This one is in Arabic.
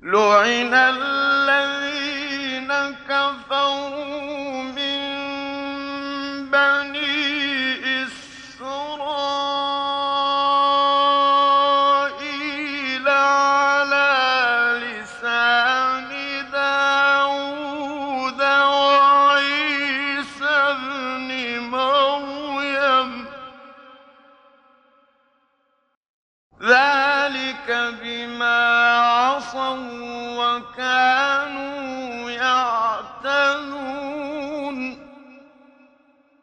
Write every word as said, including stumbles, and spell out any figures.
لُعِنَ الَّذِينَ كَفَرُوا مِن بَنِي إِسْرَائِيلَ عَلَىٰ لِسَانِ دَاوُودَ وَعِيسَى ابْنِ مَرْيَمَ ۚ ذَٰلِكَ بِمَا عَصَوا